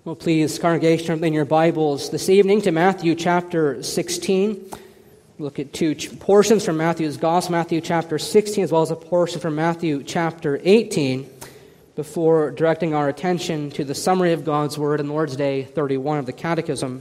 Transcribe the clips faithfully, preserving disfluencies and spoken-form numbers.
Well, please, congregation, open your Bibles this evening to Matthew chapter sixteen. Look at two portions from Matthew's Gospel, Matthew chapter sixteen, as well as a portion from Matthew chapter eighteen, before directing our attention to the summary of God's Word in Lord's Day thirty-one of the Catechism.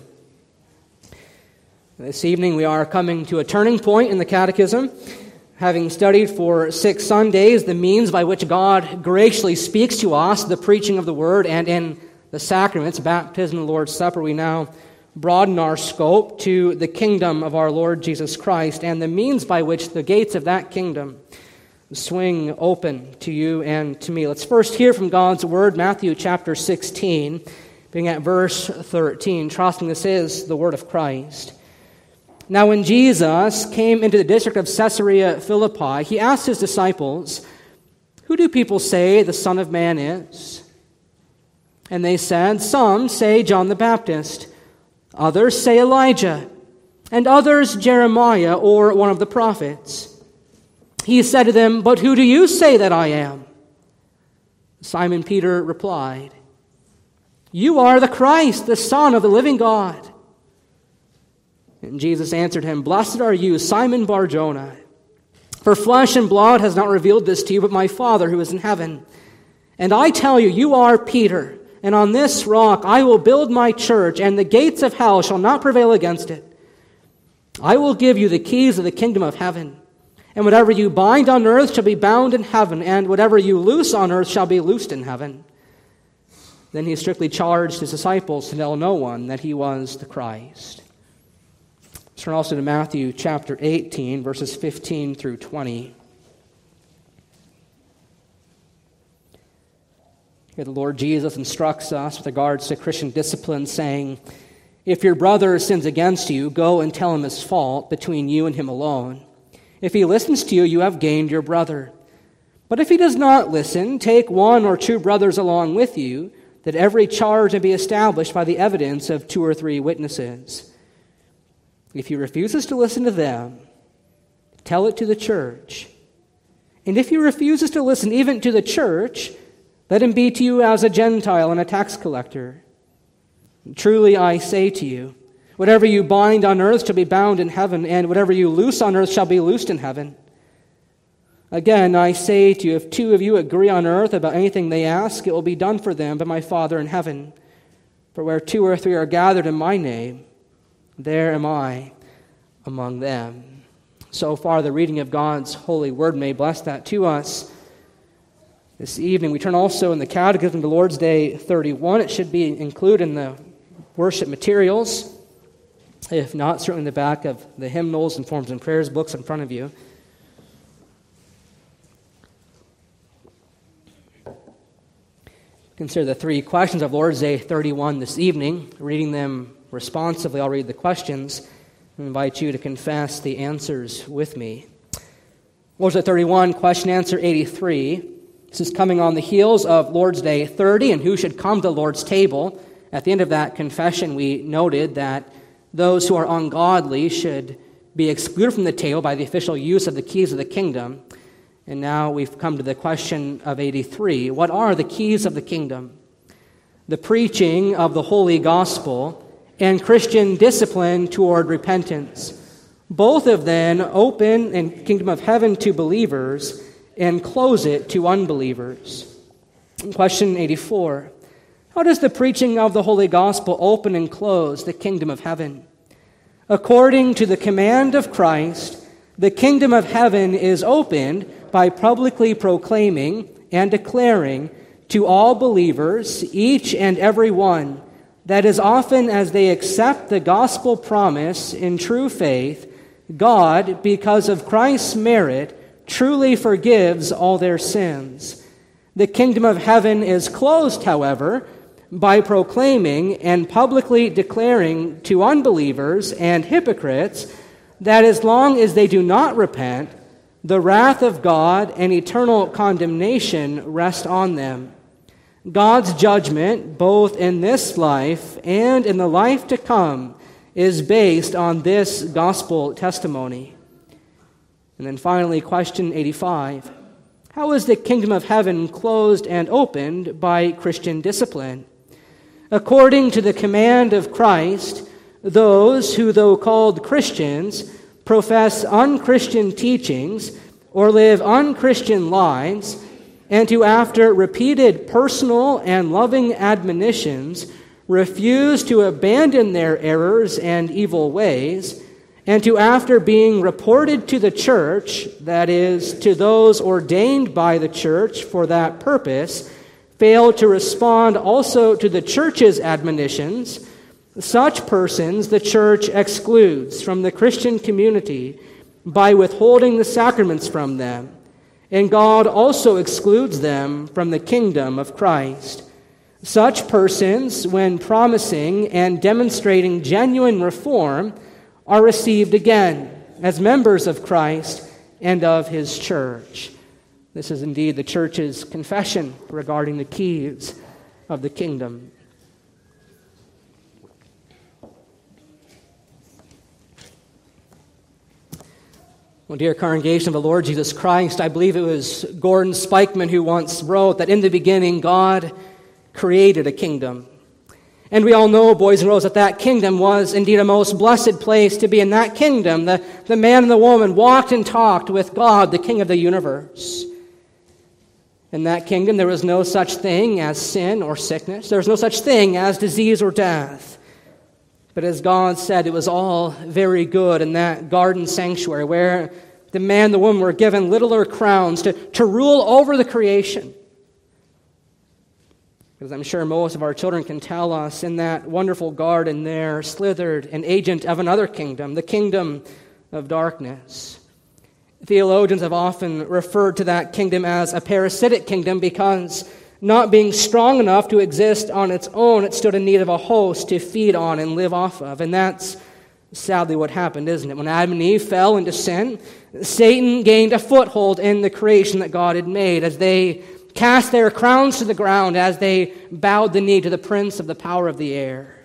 This evening we are coming to a turning point in the Catechism, having studied for six Sundays the means by which God graciously speaks to us, the preaching of the Word, and in the sacraments, baptism and the Lord's Supper, we now broaden our scope to the kingdom of our Lord Jesus Christ and the means by which the gates of that kingdom swing open to you and to me. Let's first hear from God's Word, Matthew chapter sixteen, beginning at verse thirteen, trusting this is the Word of Christ. Now when Jesus came into the district of Caesarea Philippi, he asked his disciples, "Who do people say the Son of Man is?" And they said, "Some say John the Baptist, others say Elijah, and others Jeremiah or one of the prophets." He said to them, "But who do you say that I am?" Simon Peter replied, "You are the Christ, the Son of the living God." And Jesus answered him, "Blessed are you, Simon Bar-Jonah, for flesh and blood has not revealed this to you, but my Father who is in heaven. And I tell you, you are Peter, and on this rock I will build my church, and the gates of hell shall not prevail against it. I will give you the keys of the kingdom of heaven. And whatever you bind on earth shall be bound in heaven, and whatever you loose on earth shall be loosed in heaven." Then he strictly charged his disciples to tell no one that he was the Christ. Let's turn also to Matthew chapter eighteen, verses fifteen through twenty. Here the Lord Jesus instructs us with regards to Christian discipline, saying, "If your brother sins against you, go and tell him his fault between you and him alone. If he listens to you, you have gained your brother. But if he does not listen, take one or two brothers along with you, that every charge may be established by the evidence of two or three witnesses. If he refuses to listen to them, tell it to the church. And if he refuses to listen even to the church, let him be to you as a Gentile and a tax collector. Truly I say to you, whatever you bind on earth shall be bound in heaven, and whatever you loose on earth shall be loosed in heaven. Again, I say to you, if two of you agree on earth about anything they ask, it will be done for them by my Father in heaven. For where two or three are gathered in my name, there am I among them." So far, the reading of God's holy word. May bless that to us. This evening, we turn also in the Catechism to Lord's Day thirty-one. It should be included in the worship materials. If not, certainly in the back of the hymnals and forms and prayers books in front of you. Consider the three questions of Lord's Day thirty-one this evening. Reading them responsively, I'll read the questions and invite you to confess the answers with me. Lord's Day thirty-one, question answer eighty-three. This is coming on the heels of Lord's Day thirty, and who should come to the Lord's table. At the end of that confession, we noted that those who are ungodly should be excluded from the table by the official use of the keys of the kingdom. And now we've come to the question of eighty-three. What are the keys of the kingdom? The preaching of the holy gospel and Christian discipline toward repentance. Both of them open the kingdom of heaven to believers and close it to unbelievers. Question eighty-four. How does the preaching of the holy gospel open and close the kingdom of heaven? According to the command of Christ, the kingdom of heaven is opened by publicly proclaiming and declaring to all believers, each and every one, that as often as they accept the gospel promise in true faith, God, because of Christ's merit, truly forgives all their sins. The kingdom of heaven is closed, however, by proclaiming and publicly declaring to unbelievers and hypocrites that as long as they do not repent, the wrath of God and eternal condemnation rest on them. God's judgment, both in this life and in the life to come, is based on this gospel testimony. And then finally, question eighty-five. How is the kingdom of heaven closed and opened by Christian discipline? According to the command of Christ, those who, though called Christians, profess unchristian teachings or live unchristian lives, and who, after repeated personal and loving admonitions, refuse to abandon their errors and evil ways, and to, after being reported to the church, that is, to those ordained by the church for that purpose, fail to respond also to the church's admonitions, such persons the church excludes from the Christian community by withholding the sacraments from them, and God also excludes them from the kingdom of Christ. Such persons, when promising and demonstrating genuine reform, are received again as members of Christ and of His church. This is indeed the church's confession regarding the keys of the kingdom. Well, dear congregation of the Lord Jesus Christ, I believe it was Gordon Spikeman who once wrote that in the beginning God created a kingdom. And we all know, boys and girls, that that kingdom was indeed a most blessed place to be. In that kingdom, the, the man and the woman walked and talked with God, the King of the universe. In that kingdom, there was no such thing as sin or sickness. There was no such thing as disease or death. But as God said, it was all very good in that garden sanctuary where the man and the woman were given littler crowns to, to rule over the creation. Because I'm sure most of our children can tell us, in that wonderful garden there slithered an agent of another kingdom, the kingdom of darkness. Theologians have often referred to that kingdom as a parasitic kingdom because, not being strong enough to exist on its own, it stood in need of a host to feed on and live off of. And that's sadly what happened, isn't it? When Adam and Eve fell into sin, Satan gained a foothold in the creation that God had made as they cast their crowns to the ground, as they bowed the knee to the prince of the power of the air.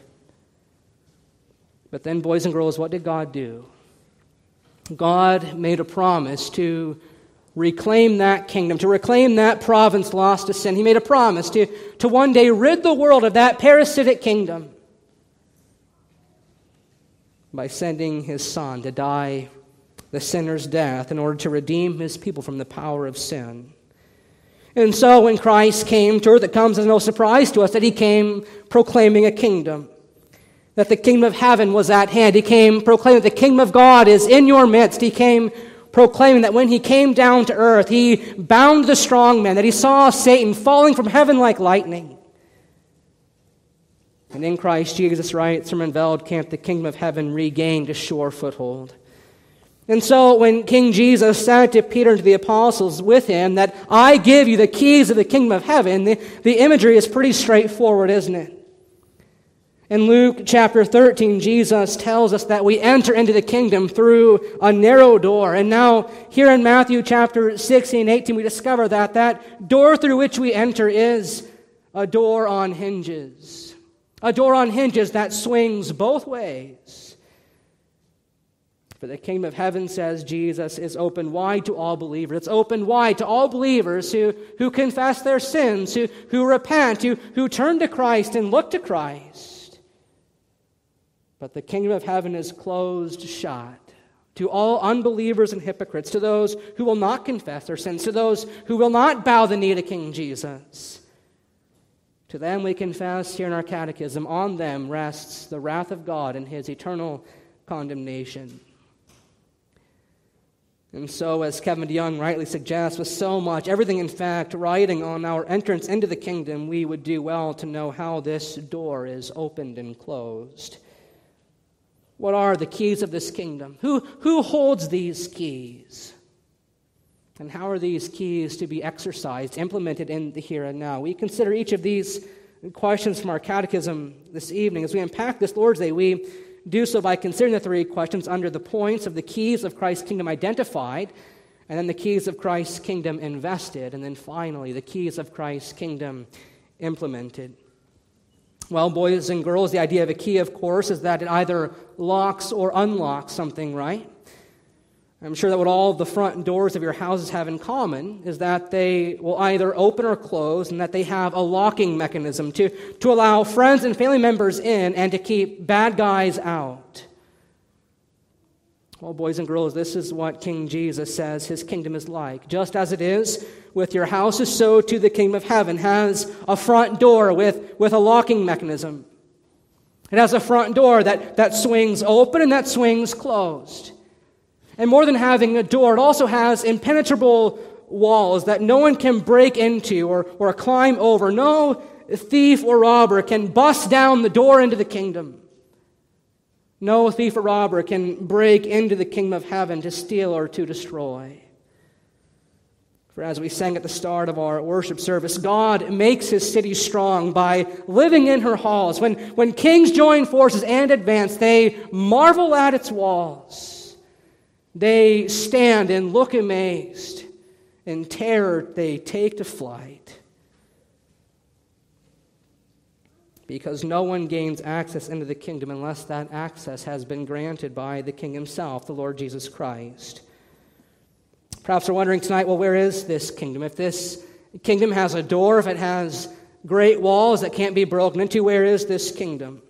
But then, boys and girls, what did God do? God made a promise to reclaim that kingdom, to reclaim that province lost to sin. He made a promise to, to one day rid the world of that parasitic kingdom by sending His Son to die the sinner's death in order to redeem His people from the power of sin. And so when Christ came to earth, it comes as no surprise to us that He came proclaiming a kingdom, that the kingdom of heaven was at hand. He came proclaiming that the kingdom of God is in your midst. He came proclaiming that when He came down to earth, He bound the strong man, that He saw Satan falling from heaven like lightning. And in Christ Jesus, writes Herman Veldkamp, the kingdom of heaven regained a sure foothold. And so when King Jesus said to Peter and to the apostles with him that I give you the keys of the kingdom of heaven, the, the imagery is pretty straightforward, isn't it? In Luke chapter thirteen, Jesus tells us that we enter into the kingdom through a narrow door. And now here in Matthew chapter sixteen and eighteen, we discover that that door through which we enter is a door on hinges. A door on hinges that swings both ways. For the kingdom of heaven, says Jesus, is open wide to all believers. It's open wide to all believers who, who confess their sins, who, who repent, who, who turn to Christ and look to Christ. But the kingdom of heaven is closed shut to all unbelievers and hypocrites, to those who will not confess their sins, to those who will not bow the knee to King Jesus. To them we confess here in our catechism, on them rests the wrath of God and His eternal condemnation. And so, as Kevin DeYoung rightly suggests, with so much, everything in fact, riding on our entrance into the kingdom, we would do well to know how this door is opened and closed. What are the keys of this kingdom? Who, who holds these keys? And how are these keys to be exercised, implemented in the here and now? We consider each of these questions from our catechism this evening. As we unpack this Lord's Day, we do so by considering the three questions under the points of the keys of Christ's kingdom identified, and then the keys of Christ's kingdom invested, and then finally the keys of Christ's kingdom implemented. Well, boys and girls, the idea of a key, of course, is that it either locks or unlocks something, right? I'm sure that what all the front doors of your houses have in common is that they will either open or close, and that they have a locking mechanism to, to allow friends and family members in and to keep bad guys out. Well, boys and girls, this is what King Jesus says his kingdom is like. Just as it is with your houses, so too the kingdom of heaven has a front door with, with a locking mechanism. It has a front door that, that swings open and that swings closed. And more than having a door, it also has impenetrable walls that no one can break into or, or climb over. No thief or robber can bust down the door into the kingdom. No thief or robber can break into the kingdom of heaven to steal or to destroy. For as we sang at the start of our worship service, God makes his city strong by living in her halls. When, when kings join forces and advance, they marvel at its walls. They stand and look amazed. In terror, they take to flight. Because no one gains access into the kingdom unless that access has been granted by the King himself, the Lord Jesus Christ. Perhaps we're wondering tonight, well, where is this kingdom? If this kingdom has a door, if it has great walls that can't be broken into, where is this kingdom?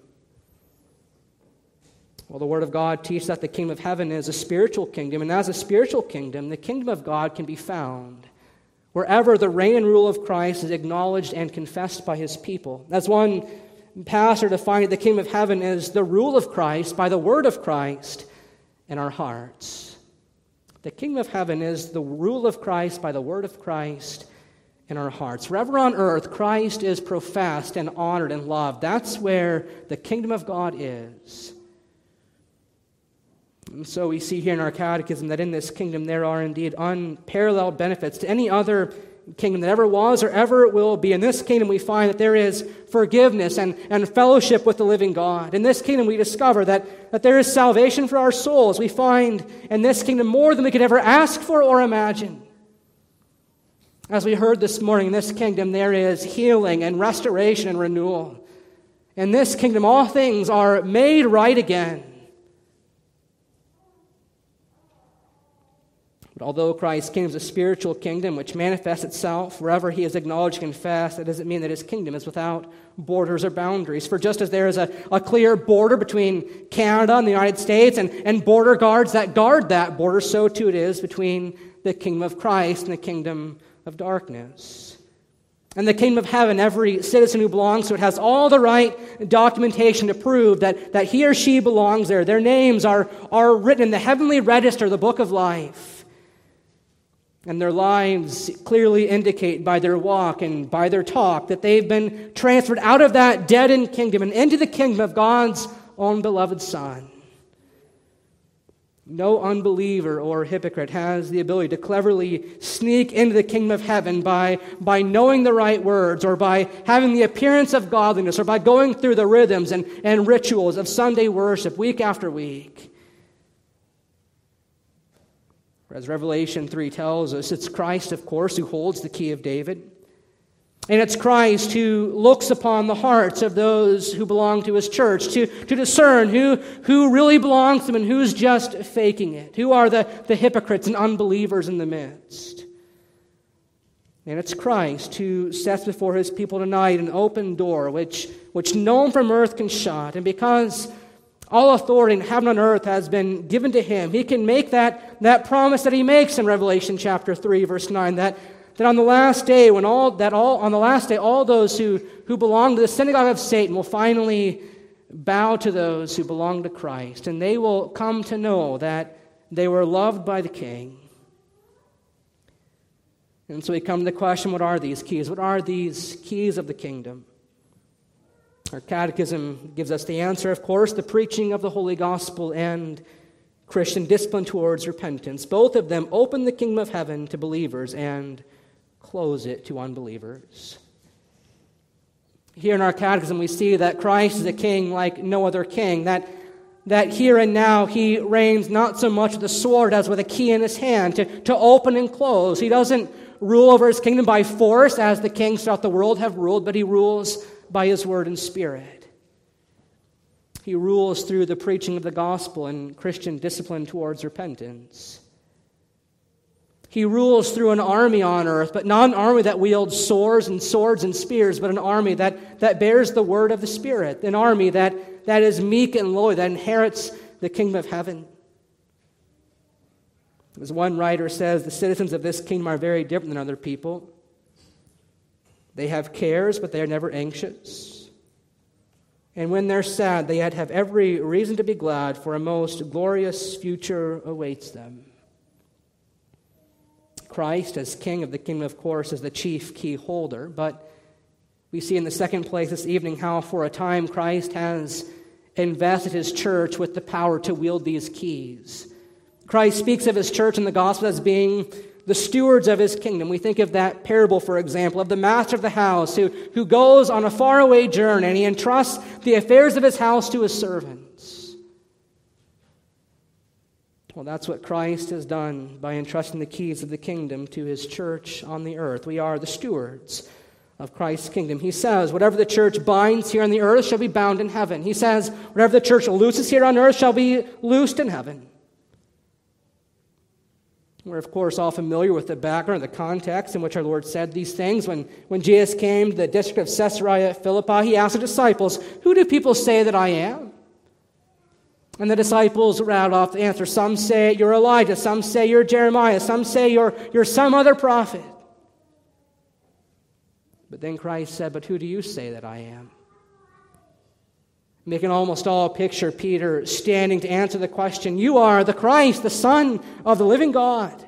Well, the Word of God teaches that the kingdom of heaven is a spiritual kingdom, and as a spiritual kingdom, the kingdom of God can be found wherever the reign and rule of Christ is acknowledged and confessed by his people. As one pastor defined it, the kingdom of heaven is the rule of Christ by the word of Christ in our hearts. The kingdom of heaven is the rule of Christ by the word of Christ in our hearts. Wherever on earth Christ is professed and honored and loved, that's where the kingdom of God is. And so we see here in our catechism that in this kingdom there are indeed unparalleled benefits to any other kingdom that ever was or ever will be. In this kingdom we find that there is forgiveness and, and fellowship with the living God. In this kingdom we discover that, that there is salvation for our souls. We find in this kingdom more than we could ever ask for or imagine. As we heard this morning, in this kingdom there is healing and restoration and renewal. In this kingdom all things are made right again. Although Christ's kingdom is a spiritual kingdom which manifests itself wherever he is acknowledged and confessed, that doesn't mean that his kingdom is without borders or boundaries. For just as there is a, a clear border between Canada and the United States and, and border guards that guard that border, so too it is between the kingdom of Christ and the kingdom of darkness. And the kingdom of heaven, every citizen who belongs to it has all the right documentation to prove that, that he or she belongs there. Their names are, are written in the heavenly register, the book of life. And their lives clearly indicate by their walk and by their talk that they've been transferred out of that deadened kingdom and into the kingdom of God's own beloved Son. No unbeliever or hypocrite has the ability to cleverly sneak into the kingdom of heaven by, by knowing the right words or by having the appearance of godliness or by going through the rhythms and, and rituals of Sunday worship week after week. As Revelation three tells us, it's Christ, of course, who holds the key of David. And it's Christ who looks upon the hearts of those who belong to his church to, to discern who, who really belongs to him and who's just faking it. Who are the, the hypocrites and unbelievers in the midst. And it's Christ who sets before his people tonight an open door which, which no one from earth can shut. And because all authority in heaven and earth has been given to him, he can make that, that promise that he makes in Revelation chapter three, verse nine, that, that on the last day, when all that all on the last day, all those who, who belong to the synagogue of Satan will finally bow to those who belong to Christ, and they will come to know that they were loved by the King. And so we come to the question, what are these keys? What are these keys of the kingdom? Our catechism gives us the answer, of course, the preaching of the Holy Gospel and Christian discipline towards repentance. Both of them open the kingdom of heaven to believers and close it to unbelievers. Here in our catechism we see that Christ is a king like no other king, that, that here and now he reigns not so much with a sword as with a key in his hand to, to open and close. He doesn't rule over his kingdom by force as the kings throughout the world have ruled, but he rules by his word and spirit. He rules through the preaching of the gospel and Christian discipline towards repentance. He rules through an army on earth, but not an army that wields swords and swords and spears, but an army that, that bears the word of the Spirit, an army that, that is meek and lowly, that inherits the kingdom of heaven. As one writer says, the citizens of this kingdom are very different than other people. They have cares, but they are never anxious. And when they're sad, they yet have every reason to be glad, for a most glorious future awaits them. Christ, as King of the kingdom, of course, is the chief key holder, but we see in the second place this evening how for a time Christ has invested his church with the power to wield these keys. Christ speaks of his church in the gospel as being the stewards of his kingdom. We think of that parable, for example, of the master of the house who, who goes on a faraway journey and he entrusts the affairs of his house to his servants. Well, that's what Christ has done by entrusting the keys of the kingdom to his church on the earth. We are the stewards of Christ's kingdom. He says, whatever the church binds here on the earth shall be bound in heaven. He says, whatever the church looses here on earth shall be loosed in heaven. We're, of course, all familiar with the background, the context in which our Lord said these things. When, when Jesus came to the district of Caesarea Philippi, he asked the disciples, who do people say that I am? And the disciples rattled off the answer. Some say you're Elijah, some say you're Jeremiah, some say you're, you're some other prophet. But then Christ said, but who do you say that I am? We can almost all picture Peter standing to answer the question, you are the Christ, the Son of the living God.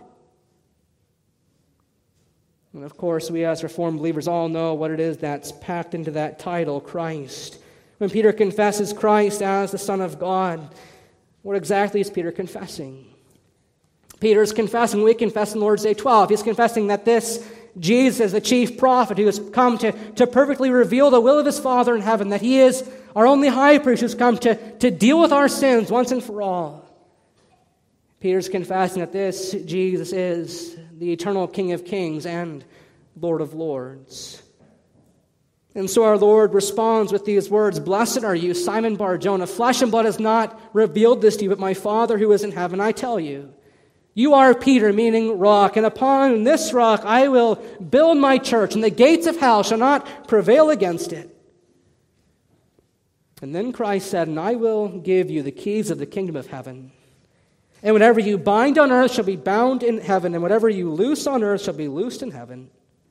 And of course, we as Reformed believers all know what it is that's packed into that title, Christ. When Peter confesses Christ as the Son of God, what exactly is Peter confessing? Peter is confessing, we confess in Lord's Day twelve, he's confessing that this Jesus is the chief prophet who has come to, to perfectly reveal the will of his Father in heaven, that he is our only high priest who's come to, to deal with our sins once and for all. Peter's confessing that this Jesus is the eternal King of kings and Lord of lords. And so our Lord responds with these words, blessed are you, Simon Bar-Jonah. Flesh and blood has not revealed this to you, but my Father who is in heaven. I tell you, you are Peter, meaning rock, and upon this rock I will build my church, and the gates of hell shall not prevail against it. And then Christ said, and I will give you the keys of the kingdom of heaven. And whatever you bind on earth shall be bound in heaven, and whatever you loose on earth shall be loosed in heaven.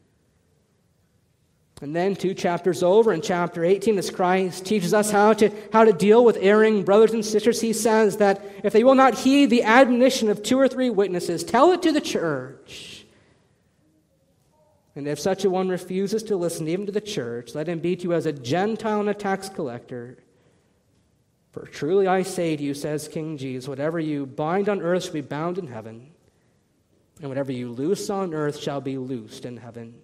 And then two chapters over, in chapter eighteen, as Christ teaches us how to, how to deal with erring brothers and sisters, he says that if they will not heed the admonition of two or three witnesses, tell it to the church. And if such a one refuses to listen even to the church, let him be to you as a Gentile and a tax collector. For truly I say to you, says King Jesus, whatever you bind on earth shall be bound in heaven, and whatever you loose on earth shall be loosed in heaven.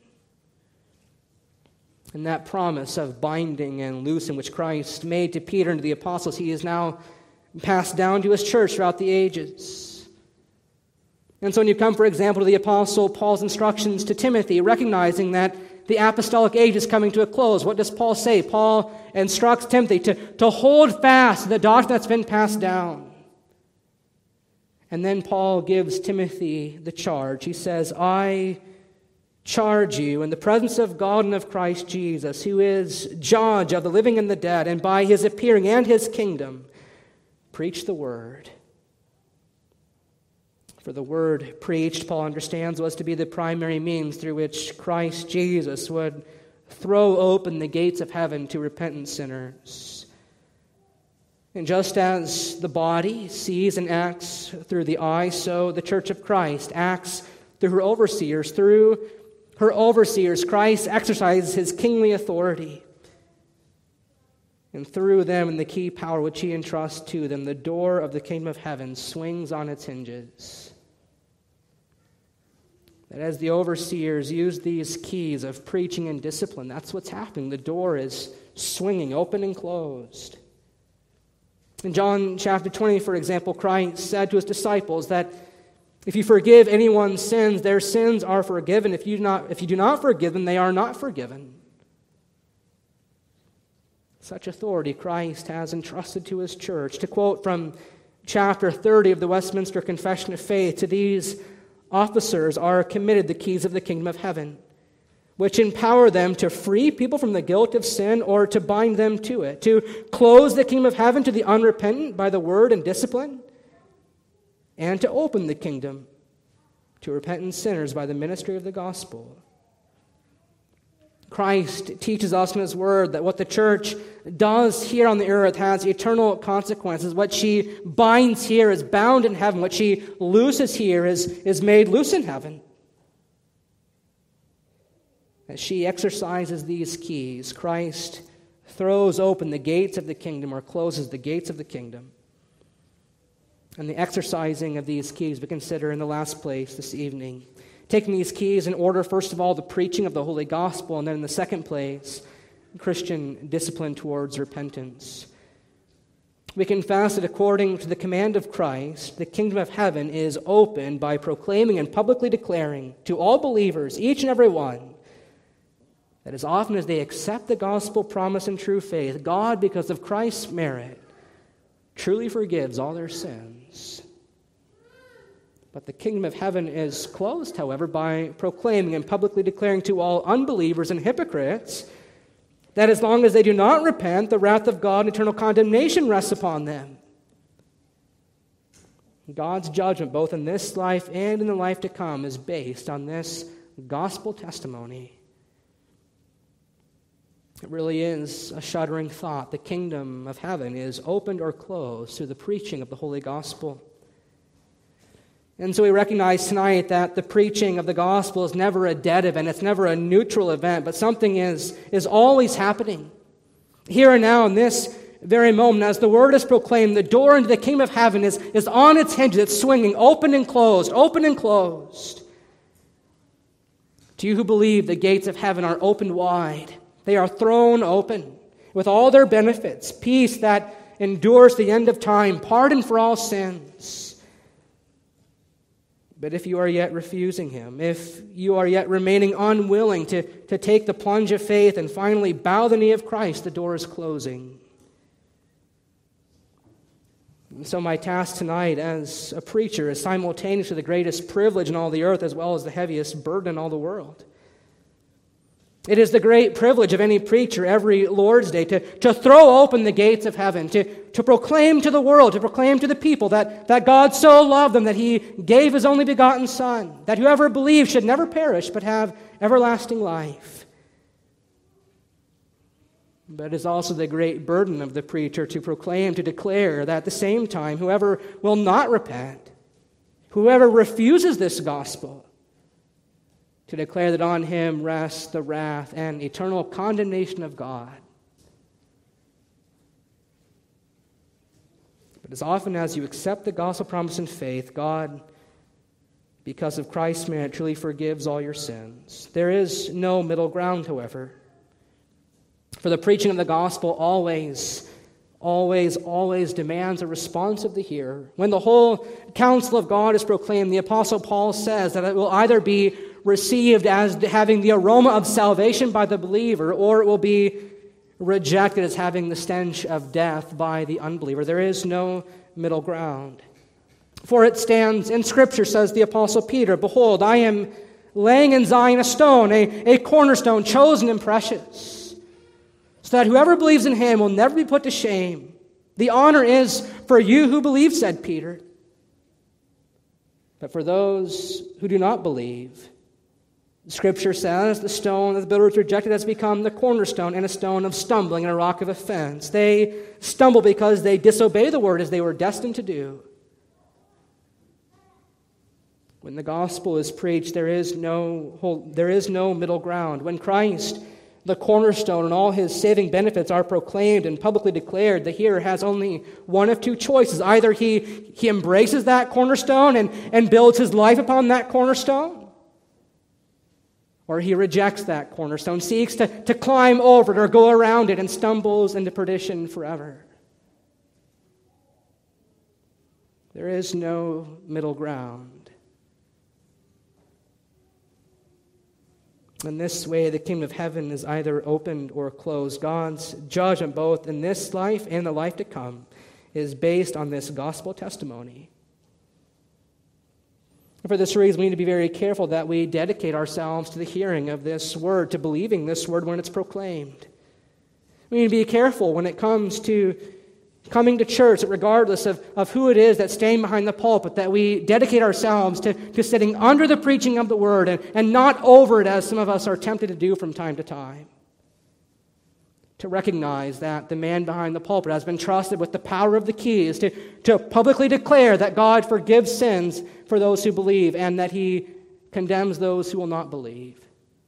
And that promise of binding and loosing which Christ made to Peter and to the apostles, he is now passed down to his church throughout the ages. And so when you come, for example, to the apostle Paul's instructions to Timothy, recognizing that the apostolic age is coming to a close, what does Paul say? Paul instructs Timothy to, to hold fast to the doctrine that's been passed down. And then Paul gives Timothy the charge. He says, I charge you in the presence of God and of Christ Jesus, who is judge of the living and the dead, and by his appearing and his kingdom, preach the word. For the word preached, Paul understands, was to be the primary means through which Christ Jesus would throw open the gates of heaven to repentant sinners. And just as the body sees and acts through the eye, so the church of Christ acts through her overseers, through her overseers, Christ exercises his kingly authority. And through them and the key power which he entrusts to them, the door of the kingdom of heaven swings on its hinges. That as the overseers use these keys of preaching and discipline, that's what's happening. The door is swinging open and closed. In John chapter twenty, for example, Christ said to his disciples that if you forgive anyone's sins, their sins are forgiven. If you do not, if you do not forgive them, they are not forgiven. Such authority Christ has entrusted to his church. To quote from chapter thirty of the Westminster Confession of Faith, to these officers are committed the keys of the kingdom of heaven, which empower them to free people from the guilt of sin or to bind them to it, to close the kingdom of heaven to the unrepentant by the word and discipline, and to open the kingdom to repentant sinners by the ministry of the gospel. Christ teaches us in his word that what the church does here on the earth has eternal consequences. What she binds here is bound in heaven. What she looses here is, is made loose in heaven. As she exercises these keys, Christ throws open the gates of the kingdom or closes the gates of the kingdom. And the exercising of these keys we consider in the last place this evening. Taking these keys in order, first of all, the preaching of the Holy Gospel, and then in the second place, Christian discipline towards repentance. We confess that according to the command of Christ, the kingdom of heaven is opened by proclaiming and publicly declaring to all believers, each and every one, that as often as they accept the gospel promise in true faith, God, because of Christ's merit, truly forgives all their sins. But the kingdom of heaven is closed, however, by proclaiming and publicly declaring to all unbelievers and hypocrites that as long as they do not repent, the wrath of God and eternal condemnation rests upon them. God's judgment, both in this life and in the life to come, is based on this gospel testimony. It really is a shuddering thought. The kingdom of heaven is opened or closed through the preaching of the Holy Gospel. And so we recognize tonight that the preaching of the gospel is never a dead event. It's never a neutral event, but something is, is always happening. Here and now in this very moment, as the word is proclaimed, the door into the kingdom of heaven is, is on its hinges. It's swinging open and closed, open and closed. To you who believe, the gates of heaven are opened wide. They are thrown open with all their benefits, peace that endures the end of time, pardon for all sins. But if you are yet refusing him, if you are yet remaining unwilling to, to take the plunge of faith and finally bow the knee of Christ, the door is closing. And so my task tonight as a preacher is simultaneously the greatest privilege in all the earth as well as the heaviest burden in all the world. It is the great privilege of any preacher every Lord's Day to, to throw open the gates of heaven, to, to proclaim to the world, to proclaim to the people that, that God so loved them that he gave his only begotten Son, that whoever believes should never perish but have everlasting life. But it is also the great burden of the preacher to proclaim, to declare that at the same time, whoever will not repent, whoever refuses this gospel, to declare that on him rests the wrath and eternal condemnation of God. But as often as you accept the gospel promise in faith, God, because of Christ's merit, truly forgives all your sins. There is no middle ground, however. For the preaching of the gospel always, always, always demands a response of the hearer. When the whole counsel of God is proclaimed, the Apostle Paul says that it will either be received as having the aroma of salvation by the believer, or it will be rejected as having the stench of death by the unbeliever. There is no middle ground. For it stands in Scripture, says the Apostle Peter, "Behold, I am laying in Zion a stone, a, a cornerstone, chosen and precious, so that whoever believes in him will never be put to shame. The honor is for you who believe," said Peter. But for those who do not believe, Scripture says the stone that the builders rejected has become the cornerstone and a stone of stumbling and a rock of offense. They stumble because they disobey the word as they were destined to do. When the gospel is preached, there is no whole, there is no middle ground. When Christ, the cornerstone, and all his saving benefits are proclaimed and publicly declared, the hearer has only one of two choices. Either he, he embraces that cornerstone and, and builds his life upon that cornerstone, or he rejects that cornerstone, seeks to, to climb over it or go around it, and stumbles into perdition forever. There is no middle ground. In this way, the kingdom of heaven is either opened or closed. God's judgment, both in this life and the life to come, is based on this gospel testimony. For this reason, we need to be very careful that we dedicate ourselves to the hearing of this word, to believing this word when it's proclaimed. We need to be careful when it comes to coming to church, regardless of, of who it is that's staying behind the pulpit, that we dedicate ourselves to, to sitting under the preaching of the word and, and not over it, as some of us are tempted to do from time to time. To recognize that the man behind the pulpit has been trusted with the power of the keys to, to publicly declare that God forgives sins for those who believe and that he condemns those who will not believe.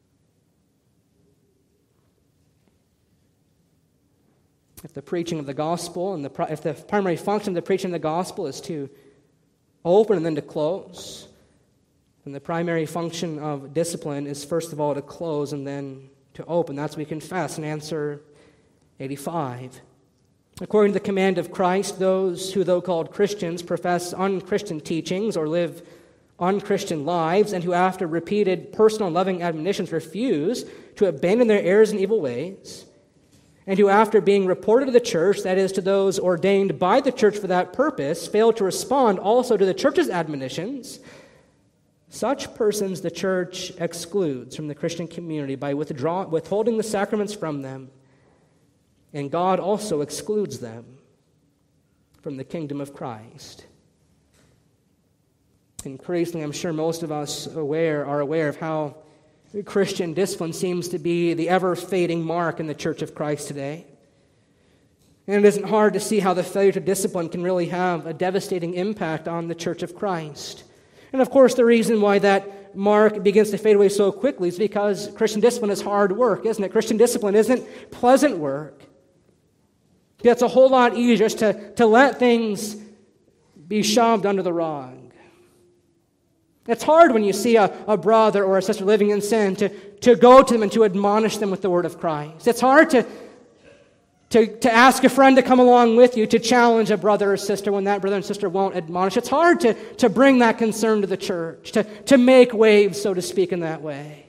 If the preaching of the gospel and the if the primary function of the preaching of the gospel is to open and then to close, then the primary function of discipline is first of all to close and then to open. That's what we confess in answer eighty-five. According to the command of Christ, those who, though called Christians, profess unchristian teachings or live unchristian lives, and who after repeated personal and loving admonitions refuse to abandon their errors and evil ways, and who after being reported to the church, that is, to those ordained by the church for that purpose, fail to respond also to the church's admonitions, such persons the church excludes from the Christian community by withdraw, withholding the sacraments from them, and God also excludes them from the kingdom of Christ. Increasingly, I'm sure most of us aware are aware of how Christian discipline seems to be the ever-fading mark in the Church of Christ today. And it isn't hard to see how the failure to discipline can really have a devastating impact on the Church of Christ. And of course, the reason why that mark begins to fade away so quickly is because Christian discipline is hard work, isn't it? Christian discipline isn't pleasant work. It's a whole lot easier just to, to let things be shoved under the rug. It's hard when you see a, a brother or a sister living in sin to, to go to them and to admonish them with the word of Christ. It's hard to, to, to ask a friend to come along with you to challenge a brother or sister when that brother and sister won't admonish. It's hard to, to bring that concern to the church, to, to make waves, so to speak, in that way.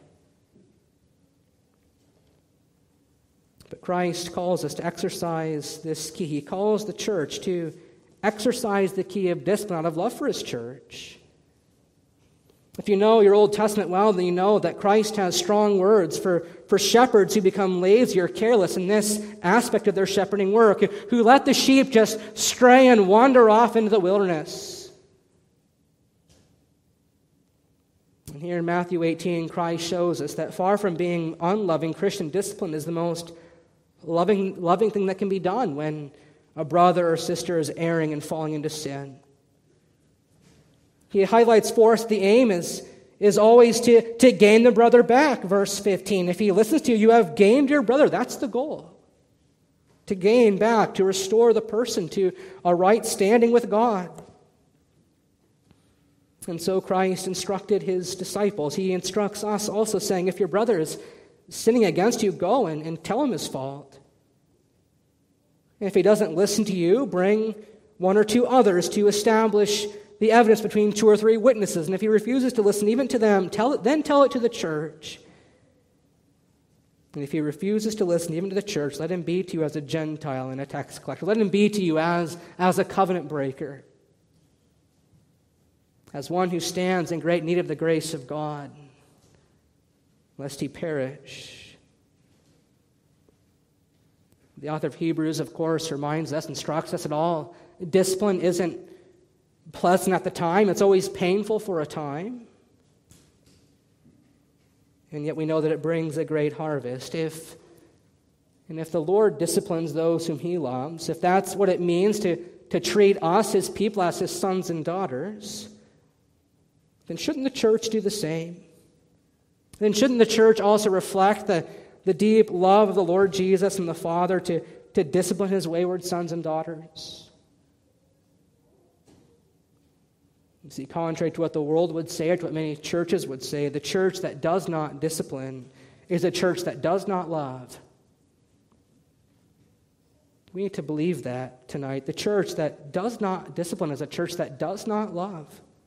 But Christ calls us to exercise this key. He calls the church to exercise the key of discipline out of love for his church. If you know your Old Testament well, then you know that Christ has strong words for, for shepherds who become lazy or careless in this aspect of their shepherding work, who let the sheep just stray and wander off into the wilderness. And here in Matthew eighteen, Christ shows us that far from being unloving, Christian discipline is the most loving, loving thing that can be done when a brother or sister is erring and falling into sin. He highlights for us the aim is, is always to, to gain the brother back. Verse fifteen, if he listens to you, you have gained your brother. That's the goal. To gain back, to restore the person to a right standing with God. And so Christ instructed his disciples. He instructs us also, saying, if your brother is sinning against you, go and, and tell him his fault. And if he doesn't listen to you, bring one or two others to establish the evidence between two or three witnesses. And if he refuses to listen even to them, tell it, then tell it to the church. And if he refuses to listen even to the church, let him be to you as a Gentile and a tax collector. Let him be to you as, as a covenant breaker, as one who stands in great need of the grace of God, lest he perish. The author of Hebrews, of course, reminds us, instructs us at all, discipline isn't pleasant at the time. It's always painful for a time. And yet we know that it brings a great harvest. If, and if the Lord disciplines those whom he loves, if that's what it means to, to treat us, his people, as his sons and daughters, then shouldn't the church do the same? Then shouldn't the church also reflect the, the deep love of the Lord Jesus and the Father to, to discipline his wayward sons and daughters? You see, contrary to what the world would say or to what many churches would say, the church that does not discipline is a church that does not love. We need to believe that tonight. The church that does not discipline is a church that does not love.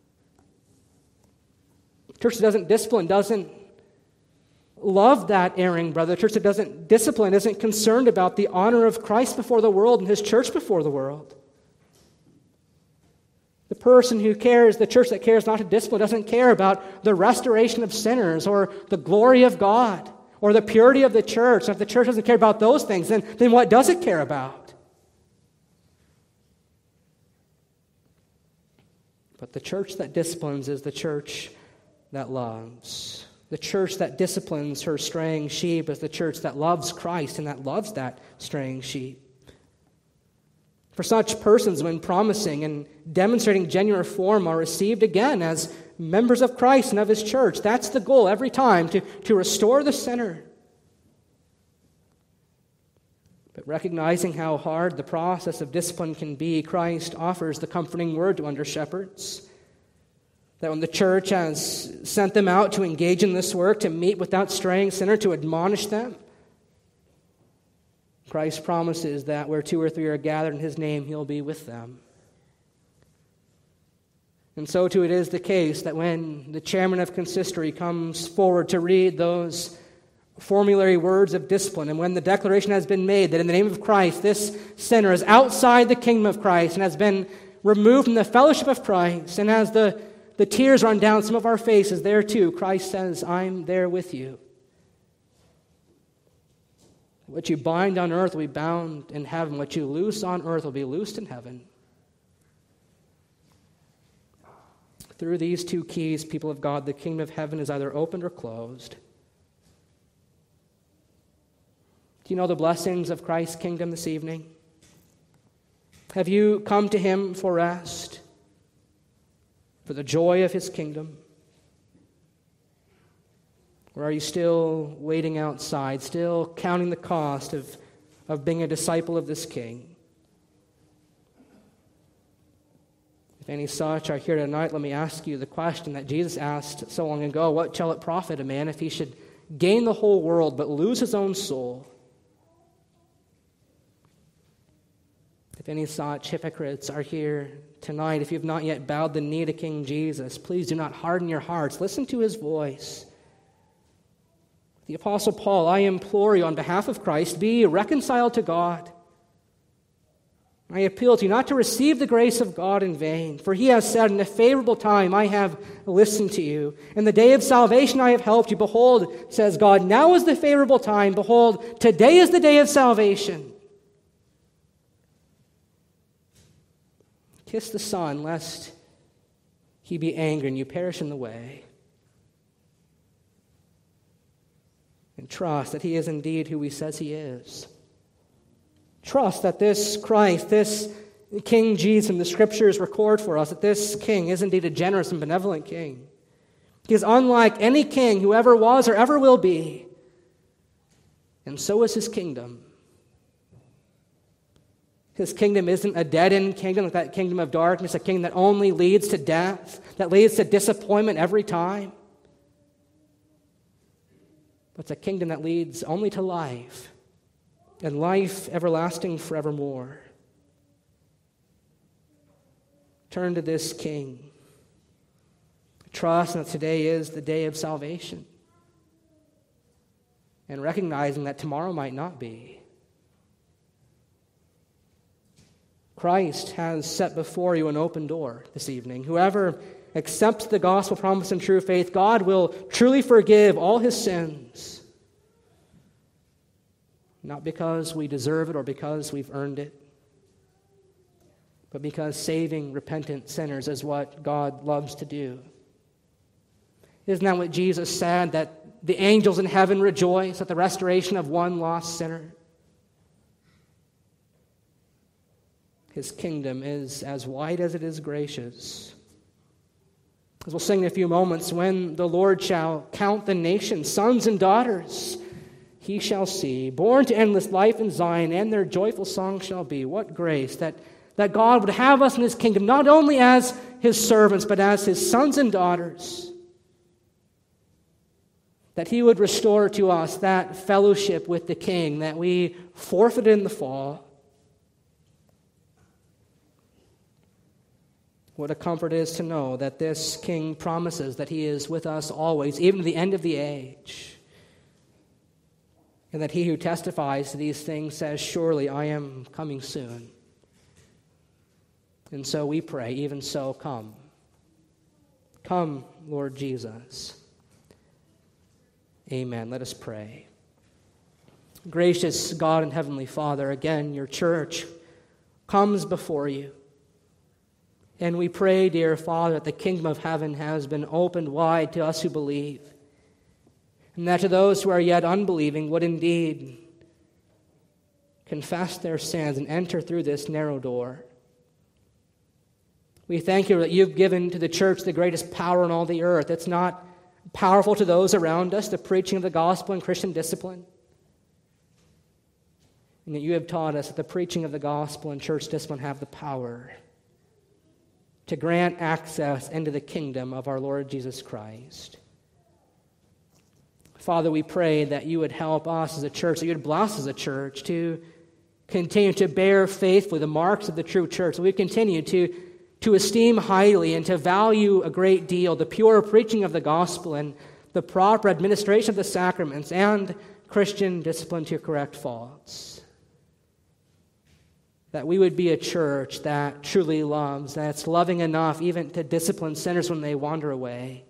The church that doesn't discipline doesn't love that erring brother. The church that doesn't discipline isn't concerned about the honor of Christ before the world and his church before the world. The person who cares, the church that cares not to discipline, doesn't care about the restoration of sinners or the glory of God or the purity of the church. And if the church doesn't care about those things, then, then what does it care about? But the church that disciplines is the church that loves. The church that disciplines her straying sheep is the church that loves Christ and that loves that straying sheep. For such persons, when promising and demonstrating genuine reform, are received again as members of Christ and of His church. That's the goal every time, to, to restore the sinner. But recognizing how hard the process of discipline can be, Christ offers the comforting word to under shepherds. That when the church has sent them out to engage in this work, to meet with that straying sinner, to admonish them, Christ promises that where two or three are gathered in His name, He'll be with them. And so too it is the case that when the chairman of consistory comes forward to read those formulary words of discipline, and when the declaration has been made that in the name of Christ, this sinner is outside the kingdom of Christ and has been removed from the fellowship of Christ, and as the, the tears run down some of our faces, there too, Christ says, I'm there with you. What you bind on earth will be bound in heaven. What you loose on earth will be loosed in heaven. Through these two keys, people of God, the kingdom of heaven is either opened or closed. Do you know the blessings of Christ's kingdom this evening? Have you come to Him for rest, for the joy of His kingdom? Or are you still waiting outside, still counting the cost of, of being a disciple of this King? If any such are here tonight, let me ask you the question that Jesus asked so long ago: what shall it profit a man if he should gain the whole world but lose his own soul? If any such hypocrites are here tonight, if you have not yet bowed the knee to King Jesus, please do not harden your hearts. Listen to His voice. The Apostle Paul, I implore you on behalf of Christ, be reconciled to God. I appeal to you not to receive the grace of God in vain, for He has said, in a favorable time I have listened to you. In the day of salvation I have helped you. Behold, says God, now is the favorable time. Behold, today is the day of salvation. Kiss the Son, lest He be angry and you perish in the way. And trust that He is indeed who He says He is. Trust that this Christ, this King Jesus, and the Scriptures record for us that this King is indeed a generous and benevolent King. He is unlike any king who ever was or ever will be. And so is His kingdom. His kingdom isn't a dead-end kingdom like that kingdom of darkness, a kingdom that only leads to death, that leads to disappointment every time. But it's a kingdom that leads only to life, and life everlasting forevermore. Turn to this King. Trust that today is the day of salvation, and recognizing that tomorrow might not be. Christ has set before you an open door this evening. Whoever accepts the gospel promise in true faith, God will truly forgive all his sins. Not because we deserve it or because we've earned it, but because saving repentant sinners is what God loves to do. Isn't that what Jesus said, that the angels in heaven rejoice at the restoration of one lost sinner? His kingdom is as wide as it is gracious. As we'll sing in a few moments, when the Lord shall count the nations, sons and daughters, he shall see, born to endless life in Zion, and their joyful song shall be. What grace that, that God would have us in his kingdom, not only as his servants, but as his sons and daughters. That he would restore to us that fellowship with the King that we forfeited in the fall. What a comfort it is to know that this King promises that he is with us always, even to the end of the age. And that he who testifies to these things says, surely I am coming soon. And so we pray, even so, come. Come, Lord Jesus. Amen. Let us pray. Gracious God and Heavenly Father, again, your church comes before you. And we pray, dear Father, that the kingdom of heaven has been opened wide to us who believe, and that to those who are yet unbelieving would indeed confess their sins and enter through this narrow door. We thank you that you've given to the church the greatest power on all the earth. It's not powerful to those around us, the preaching of the gospel and Christian discipline. And that you have taught us that the preaching of the gospel and church discipline have the power to grant access into the kingdom of our Lord Jesus Christ. Father, we pray that you would help us as a church, that you would bless us as a church to continue to bear faithfully the marks of the true church. That we continue to, to esteem highly and to value a great deal the pure preaching of the gospel and the proper administration of the sacraments and Christian discipline to correct faults. That we would be a church that truly loves, that's loving enough even to discipline sinners when they wander away.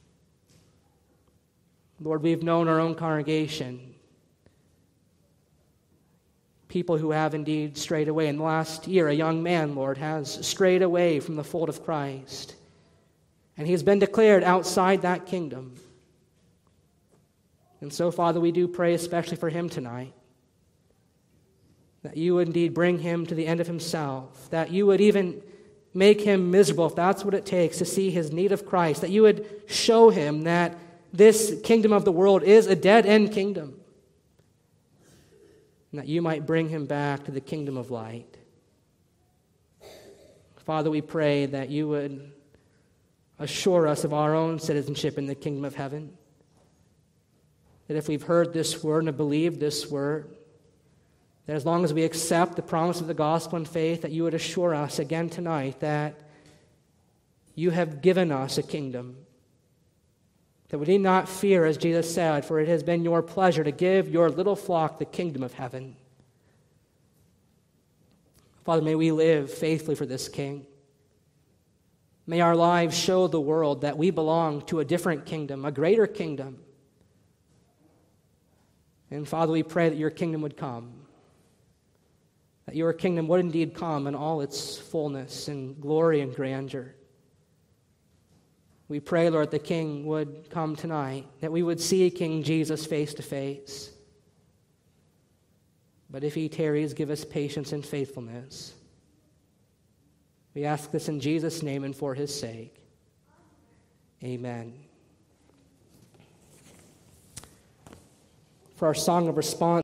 Lord, we've known our own congregation, people who have indeed strayed away. In the last year, a young man, Lord, has strayed away from the fold of Christ, and he has been declared outside that kingdom. And so, Father, we do pray especially for him tonight, that you would indeed bring him to the end of himself, that you would even make him miserable, if that's what it takes, to see his need of Christ, that you would show him that this kingdom of the world is a dead-end kingdom, and that you might bring him back to the kingdom of light. Father, we pray that you would assure us of our own citizenship in the kingdom of heaven, that if we've heard this word and have believed this word, that as long as we accept the promise of the gospel and faith, that you would assure us again tonight that you have given us a kingdom, that we need not fear, as Jesus said, for it has been your pleasure to give your little flock the kingdom of heaven. Father, may we live faithfully for this King. May our lives show the world that we belong to a different kingdom, a greater kingdom. And Father, we pray that your kingdom would come, that your kingdom would indeed come in all its fullness and glory and grandeur. We pray, Lord, the King would come tonight, that we would see King Jesus face to face. But if he tarries, give us patience and faithfulness. We ask this in Jesus' name and for his sake. Amen. For our song of response,